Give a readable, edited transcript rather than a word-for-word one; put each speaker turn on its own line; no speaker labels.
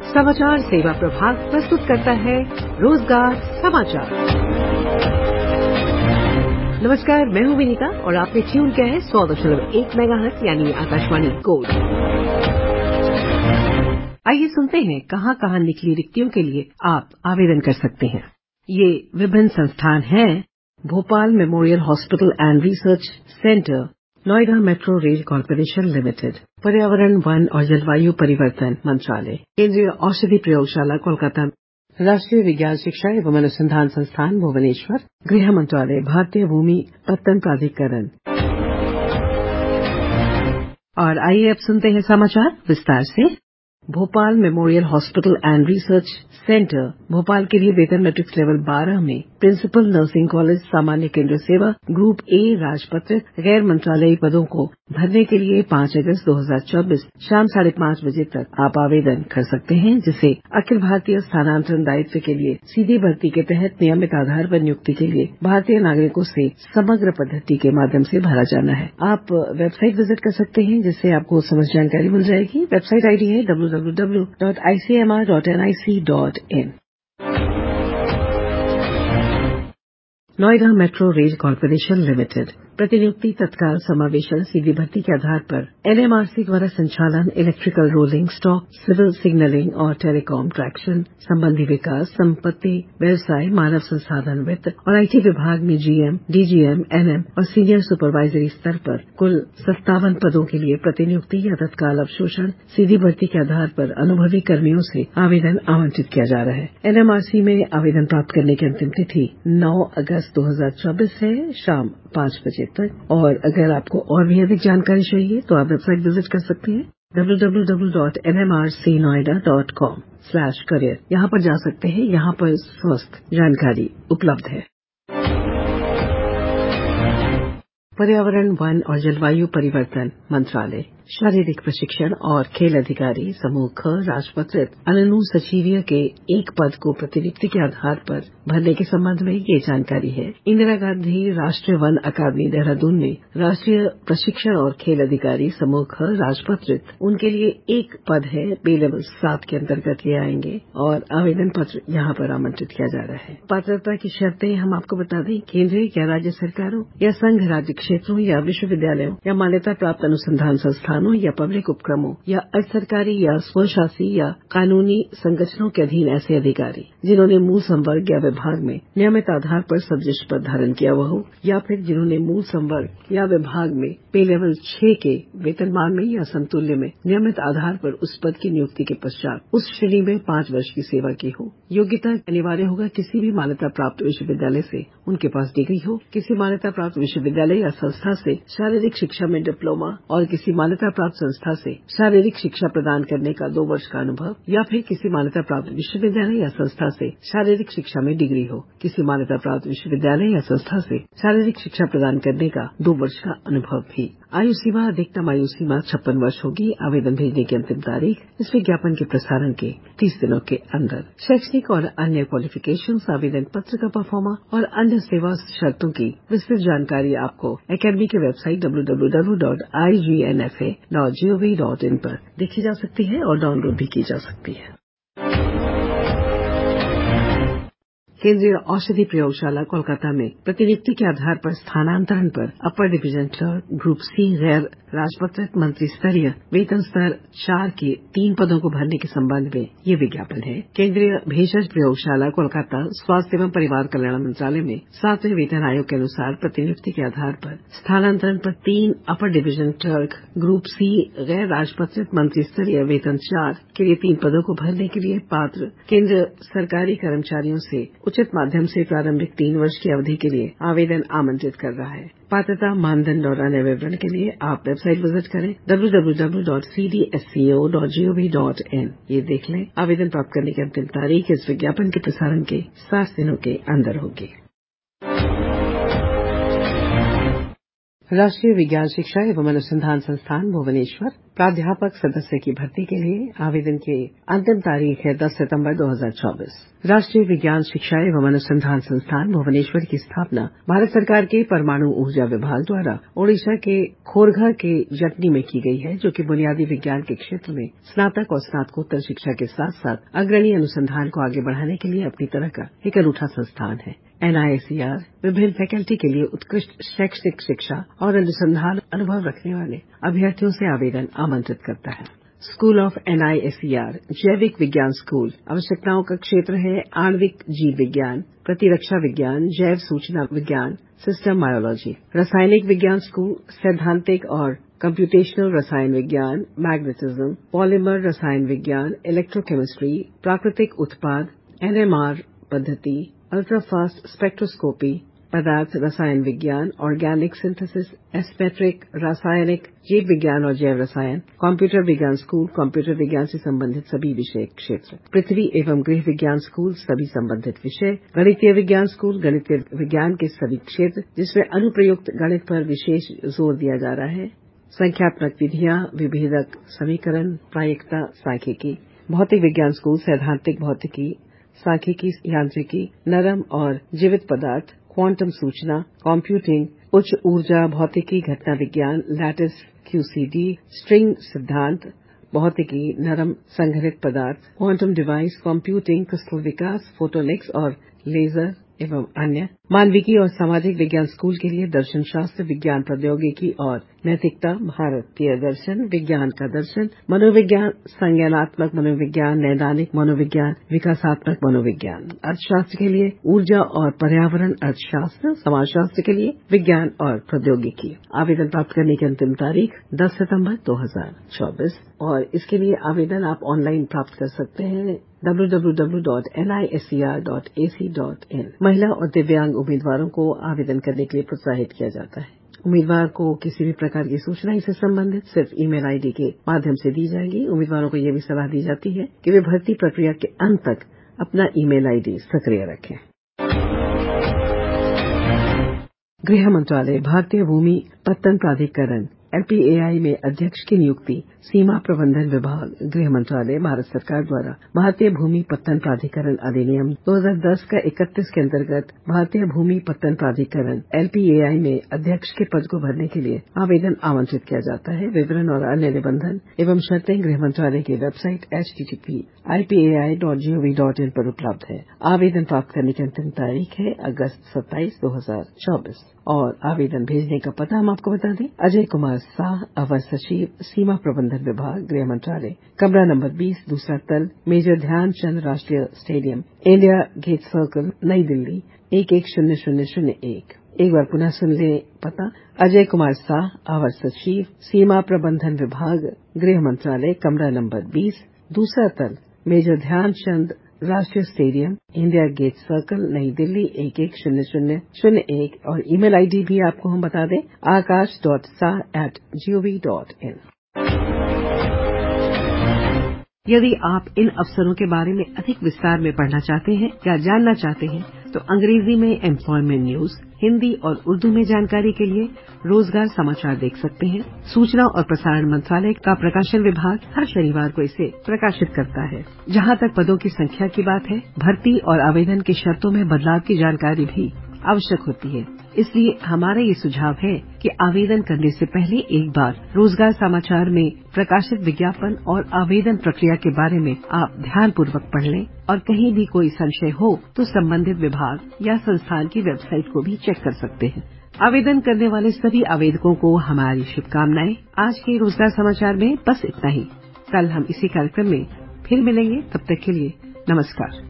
समाचार सेवा प्रभाग प्रस्तुत करता है रोजगार समाचार। नमस्कार, मैं हूँ विनीता और आपने ट्यून किया है 100.1 मेगाहर्ट्ज यानी आकाशवाणी गोल्ड। आइए सुनते हैं कहाँ कहाँ निकली रिक्तियों के लिए आप आवेदन कर सकते हैं। ये विभिन्न संस्थान हैं: Bhopal Memorial Hospital and Research Centre, Noida Metro Rail Corporation Limited, पर्यावरण वन और जलवायु परिवर्तन मंत्रालय, केंद्रीय औषधि प्रयोगशाला कोलकाता, राष्ट्रीय विज्ञान शिक्षा एवं अनुसंधान संस्थान भुवनेश्वर, गृह मंत्रालय, भारतीय भूमि पत्तन प्राधिकरण। और आइए अब सुनते हैं समाचार विस्तार से। Bhopal Memorial Hospital and Research Centre Bhopal के लिए वेतन मैट्रिक्स लेवल 12 में प्रिंसिपल नर्सिंग कॉलेज सामान्य केंद्र सेवा ग्रुप ए राजपत्र गैर मंत्रालयी पदों को भरने के लिए 5 अगस्त 2024 शाम 5:30 बजे तक आप आवेदन कर सकते हैं, जिसे अखिल भारतीय स्थानांतरण दायित्व के लिए सीधी भर्ती के तहत नियमित आधार पर नियुक्ति के लिए भारतीय नागरिकों से समग्र पद्धति के माध्यम से भरा जाना है। आप वेबसाइट विजिट कर सकते हैं, जिससे आपको समझ जानकारी मिल जाएगी। वेबसाइट आईडी है www.icmr.nic.in। Noida Metro Rail Corporation Limited प्रतिनियुक्ति तत्काल समावेशन सीधी भर्ती के आधार पर एनएमआरसी द्वारा संचालन electrical rolling stock, civil signalling और टेलीकॉम ट्रैक्शन संबंधी विकास, संपत्ति, व्यवसाय, मानव संसाधन वित्त और आईटी विभाग में जीएम, डीजीएम, एनएम और सीनियर सुपरवाइजरी स्तर पर कुल 57 पदों के लिए प्रतिनियुक्ति या तत्काल अवशोषण सीधी भर्ती के आधार पर अनुभवी कर्मियों से आवेदन आमंत्रित किया जा रहा है। एनएमआरसी में आवेदन प्राप्त करने की अंतिम तिथि 9 अगस्त 2024 है शाम 5 बजे तक। और अगर आपको और भी अधिक जानकारी चाहिए तो आप वेबसाइट विजिट कर सकते हैं www.nmrcnoida.com/career। यहाँ पर जा सकते हैं। यहाँ पर स्वस्थ जानकारी उपलब्ध है। पर्यावरण वन और जलवायु परिवर्तन मंत्रालय शारीरिक प्रशिक्षण और खेल अधिकारी समूह ख राजपत्रित अनुसचिवीय के एक पद को प्रतिनियुक्ति के आधार पर भरने के संबंध में ये जानकारी है। इंदिरा गांधी राष्ट्रीय वन अकादमी देहरादून में राष्ट्रीय प्रशिक्षण और खेल अधिकारी समूह ख राजपत्रित उनके लिए एक पद है। पे लेवल 7 के अंतर्गत ये आएंगे और आवेदन पत्र यहाँ पर आमंत्रित किया जा रहा है। पात्रता की शर्तें हम आपको बता दें। केंद्रीय या राज्य सरकारों या संघ राज्य क्षेत्रों या विश्वविद्यालयों या मान्यता प्राप्त अनुसंधान संस्थानों या पब्लिक उपक्रमों या अर्ध सरकारी या स्वशासी या कानूनी संगठनों के अधीन ऐसे अधिकारी जिन्होंने मूल संवर्ग या विभाग में नियमित आधार पर सब्जेक्ट पद धारण किया हुआ हो, या फिर जिन्होंने मूल संवर्ग या विभाग में पे लेवल 6 के वेतनमान में या समतुल्य में नियमित आधार पर उस पद की नियुक्ति के पश्चात उस श्रेणी में 5 वर्ष की सेवा की हो। योग्यता अनिवार्य होगा किसी भी मान्यता प्राप्त विश्वविद्यालय से उनके पास डिग्री हो, किसी मान्यता प्राप्त विश्वविद्यालय या संस्था से शारीरिक शिक्षा में डिप्लोमा और किसी मान्यता प्राप्त संस्था से शारीरिक शिक्षा प्रदान करने का 2 वर्ष का अनुभव, या फिर किसी मान्यता प्राप्त विश्वविद्यालय या संस्था से शारीरिक शिक्षा में डिग्री हो, किसी मान्यता प्राप्त विश्वविद्यालय या संस्था से शारीरिक शिक्षा प्रदान करने का 2 वर्ष का अनुभव भी। आयु सीमा अधिकतम आयु सीमा 56 वर्ष होगी। आवेदन भेजने की अंतिम तारीख इस विज्ञापन के प्रसारण के 30 दिनों के अंदर। शैक्षणिक और अन्य क्वालिफिकेशंस, आवेदन पत्र का परफॉर्मा और अन्य सेवा शर्तों की विस्तृत जानकारी आपको अकेडमी के वेबसाइट www.ignfa.gov.in पर देखी जा सकती है और डाउनलोड भी की जा सकती है। केंद्रीय औषधि प्रयोगशाला कोलकाता में प्रतिनियुक्ति के आधार पर स्थानांतरण पर upper division clerk group C गैर राजपत्रित मंत्री स्तरीय वेतन स्तर 4 के 3 पदों को भरने के संबंध में ये विज्ञापन है। केंद्रीय भेषज प्रयोगशाला कोलकाता स्वास्थ्य एवं परिवार कल्याण मंत्रालय में 7वें वेतन आयोग के अनुसार प्रतिनियुक्ति के आधार पर स्थानांतरण पर 3 upper division clerk group C गैर राजपत्रित मंत्री स्तरीय वेतन 4 के लिए 3 पदों को भरने के लिए पात्र केंद्र सरकारी कर्मचारियों से उचित माध्यम से प्रारंभिक 3 वर्ष की अवधि के लिए आवेदन आमंत्रित कर रहा है। पात्रता, मानदंड और अन्य विवरण के लिए आप वेबसाइट विजिट करें www.cdsco.gov.in। ये देख लें। आवेदन प्राप्त करने की अंतिम तारीख इस विज्ञापन के प्रसारण के 60 दिनों के अंदर होगी। राष्ट्रीय विज्ञान शिक्षा एवं अनुसंधान संस्थान भुवनेश्वर प्राध्यापक सदस्य की भर्ती के लिए आवेदन की अंतिम तारीख है 10 सितंबर 2024। राष्ट्रीय विज्ञान शिक्षा एवं अनुसंधान संस्थान भुवनेश्वर की स्थापना भारत सरकार के परमाणु ऊर्जा विभाग द्वारा ओडिशा के खोरघर के जटनी में की गई है, जो कि बुनियादी विज्ञान के क्षेत्र में स्नातक और स्नातकोत्तर शिक्षा के साथ साथ अग्रणी अनुसंधान को आगे बढ़ाने के लिए अपनी तरह का एक अनूठा संस्थान है। NISER विभिन्न फैकल्टी के लिए उत्कृष्ट शैक्षणिक शिक्षा और अनुसंधान अनुभव रखने वाले अभ्यर्थियों से आवेदन आमंत्रित करता है। स्कूल ऑफ NISER जैविक विज्ञान स्कूल आवश्यकताओं का क्षेत्र है आणविक जीव विज्ञान, प्रतिरक्षा विज्ञान, जैव सूचना विज्ञान, सिस्टम बायोलॉजी। रासायनिक विज्ञान स्कूल सैद्धांतिक और कंप्यूटेशनल रसायन विज्ञान, मैग्नेटिज्म, पॉलीमर रसायन विज्ञान, इलेक्ट्रोकेमिस्ट्री, प्राकृतिक उत्पाद, NMR पद्धति, अल्ट्राफास्ट स्पेक्ट्रोस्कोपी, पदार्थ रसायन विज्ञान, ऑर्गेनिक सिंथेसिस, एस्पेट्रिक, रासायनिक, जीव विज्ञान और जैव रसायन, कंप्यूटर विज्ञान स्कूल, कंप्यूटर विज्ञान से संबंधित सभी विषय क्षेत्र, पृथ्वी एवं गृह विज्ञान स्कूल, सभी संबंधित विषय, गणितीय विज्ञान स्कूल, गणितीय विज्ञान के सभी क्षेत्र जिसमें अनुप्रयुक्त गणित पर विशेष जोर दिया जा रहा है, संख्यात्मक विधियां, विभेदक समीकरण, प्रायिकता, सांख्यिकी, भौतिक विज्ञान स्कूल, सैद्धांतिक भौतिकी, सांख्यिकी, यांत्रिकी, नरम और जीवित पदार्थ, क्वांटम सूचना, कंप्यूटिंग, उच्च ऊर्जा भौतिकी, घटना विज्ञान, लैटिस QCD, स्ट्रिंग सिद्धांत, भौतिकी, नरम संघनित पदार्थ, क्वांटम डिवाइस, कंप्यूटिंग, क्रिस्टल विकास, फोटोनिक्स और लेजर एवं अन्य। मानविकी और सामाजिक विज्ञान स्कूल के लिए दर्शन शास्त्र, विज्ञान प्रौद्योगिकी और नैतिकता, भारतीय दर्शन, विज्ञान का दर्शन, मनोविज्ञान, संज्ञानात्मक मनोविज्ञान, नैदानिक मनोविज्ञान, विकासात्मक मनोविज्ञान। अर्थशास्त्र के लिए ऊर्जा और पर्यावरण अर्थशास्त्र, समाजशास्त्र के लिए विज्ञान और प्रौद्योगिकी। आवेदन प्राप्त करने की अंतिम तारीख 10 सितंबर 2024 और इसके लिए आवेदन आप ऑनलाइन प्राप्त कर सकते हैं www.niser.ac.in। महिला और दिव्यांग उम्मीदवारों को आवेदन करने के लिए प्रोत्साहित किया जाता है। उम्मीदवार को किसी भी प्रकार की सूचना इससे संबंधित सिर्फ ईमेल आईडी के माध्यम से दी जाएगी। उम्मीदवारों को यह भी सलाह दी जाती है कि वे भर्ती प्रक्रिया के अंत तक अपना ईमेल आईडी सक्रिय रखें। गृह मंत्रालय भारतीय भूमि पत्तन प्राधिकरण LPAI में अध्यक्ष की नियुक्ति। सीमा प्रबंधन विभाग गृह मंत्रालय भारत सरकार द्वारा भारतीय भूमि पत्तन प्राधिकरण अधिनियम 2010 का 31 के अंतर्गत भारतीय भूमि पत्तन प्राधिकरण LPAI में अध्यक्ष के पद को भरने के लिए आवेदन आमंत्रित किया जाता है। विवरण और अन्य निबंधन एवं शर्तें गृह मंत्रालय की वेबसाइट http://ipai.gov.in पर उपलब्ध है। आवेदन प्राप्त करने की अंतिम तारीख है अगस्त 27, 2024 और आवेदन भेजने का पता हम आपको बता दें। अजय कुमार शाह, अवर सचिव, सीमा प्रबंधन विभाग, गृह मंत्रालय, कमरा नंबर 20, दूसरा तल, मेजर ध्यानचंद राष्ट्रीय स्टेडियम, इंडिया गेट सर्कल, नई दिल्ली 110001। एक बार पुनः सुन ले पता। अजय कुमार शाह, अवर सचिव, सीमा प्रबंधन विभाग, गृह मंत्रालय, कमरा नंबर 20, दूसरा तल, मेजर ध्यानचंद राष्ट्रीय स्टेडियम, इंडिया गेट सर्कल, नई दिल्ली 110001 और ईमेल आईडी भी आपको हम बता दें akash.sa@gov.in। यदि आप इन अवसरों के बारे में अधिक विस्तार में पढ़ना चाहते हैं या जानना चाहते हैं तो अंग्रेजी में एम्प्लॉयमेंट न्यूज, हिंदी और उर्दू में जानकारी के लिए रोजगार समाचार देख सकते हैं। सूचना और प्रसारण मंत्रालय का प्रकाशन विभाग हर शनिवार को इसे प्रकाशित करता है। जहां तक पदों की संख्या की बात है, भर्ती और आवेदन की शर्तों में बदलाव की जानकारी भी आवश्यक होती है। इसलिए हमारा ये सुझाव है कि आवेदन करने से पहले एक बार रोजगार समाचार में प्रकाशित विज्ञापन और आवेदन प्रक्रिया के बारे में आप ध्यानपूर्वक पढ़ लें और कहीं भी कोई संशय हो तो संबंधित विभाग या संस्थान की वेबसाइट को भी चेक कर सकते हैं। आवेदन करने वाले सभी आवेदकों को हमारी शुभकामनाएं। आज के रोजगार समाचार में बस इतना ही। कल हम इसी कार्यक्रम में फिर मिलेंगे। तब तक के लिए नमस्कार।